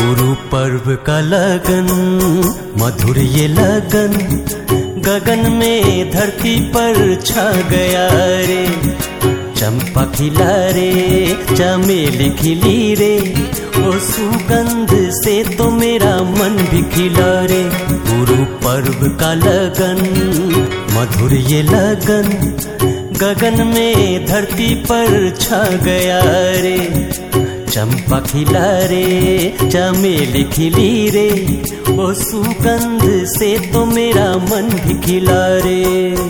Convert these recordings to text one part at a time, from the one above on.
गुरु पर्व का लगन, मधुर ये लगन, गगन में धरती पर छा गया रे। चंपा खिला रे, चमेली खिली रे, ओ सुगंध से तो मेरा मन भी खिला रे। गुरु पर्व का लगन, मधुर ये लगन, गगन में धरती पर छा गया रे। चंपा खिला रे, चमेली खिली रे, ओ सुगंध से तो मेरा मन भी खिला रे।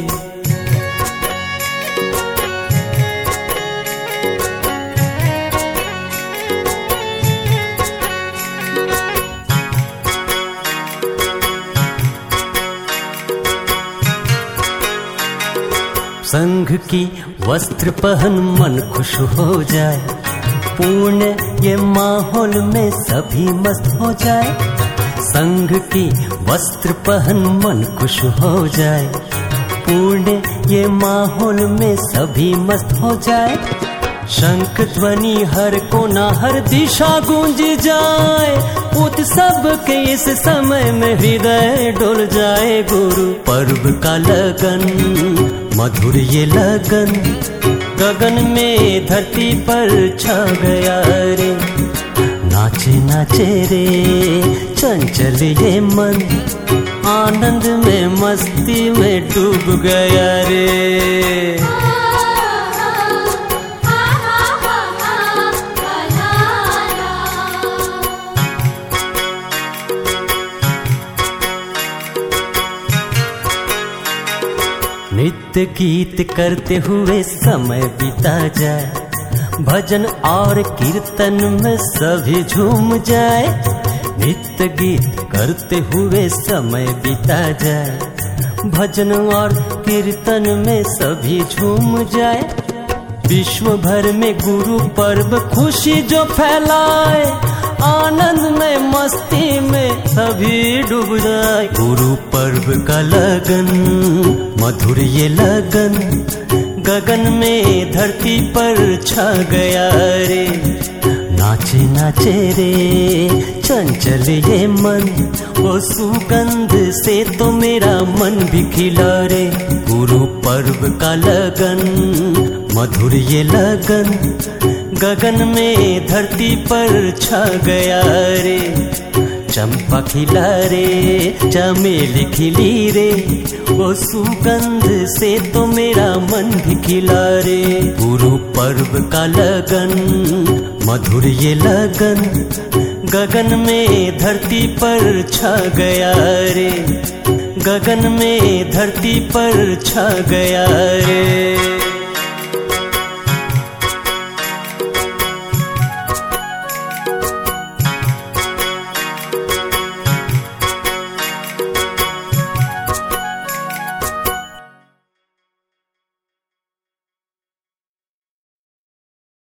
संघ की वस्त्र पहन मन खुश हो जाए, पूर्ण ये माहौल में सभी मस्त हो जाए। संघ की वस्त्र पहन मन खुश हो जाए, पूर्ण ये माहौल में सभी मस्त हो जाए। शंख ध्वनि हर कोना हर दिशा गूंज जाए, उत्सव के इस समय में हृदय डोल जाए। गुरु पर्व का लगन, मधुर ये लगन, गगन में धरती पर छा गया रे। नाचे नाचे रे चंचल ये मन, आनंद में मस्ती में डूब गया रे। नित्य गीत करते हुए समय बीता जाए, भजन और कीर्तन में सभी झूम जाए। नित्य गीत करते हुए समय बीता जाए, भजन और कीर्तन में सभी झूम जाए। विश्व भर में गुरु पर्व खुशी जो फैलाए, आनंद में मस्ती में सभी डूब जाए। गुरु पर्व का लगन, मधुर ये लगन, गगन में धरती पर छा गया रे। नाचे नाचे रे चंचल ये मन, वो सुगंध से तो मेरा मन भी खिला रे। गुरु पर्व का लगन, मधुर ये लगन, गगन में धरती पर छा गया रे। चंपा खिला रे, चमेली खिली रे, वो सुगंध से तो मेरा मन भी खिला रे। गुरु पर्व का लगन, मधुर ये लगन, गगन में धरती पर छा गया रे। गगन में धरती पर छा गया रे।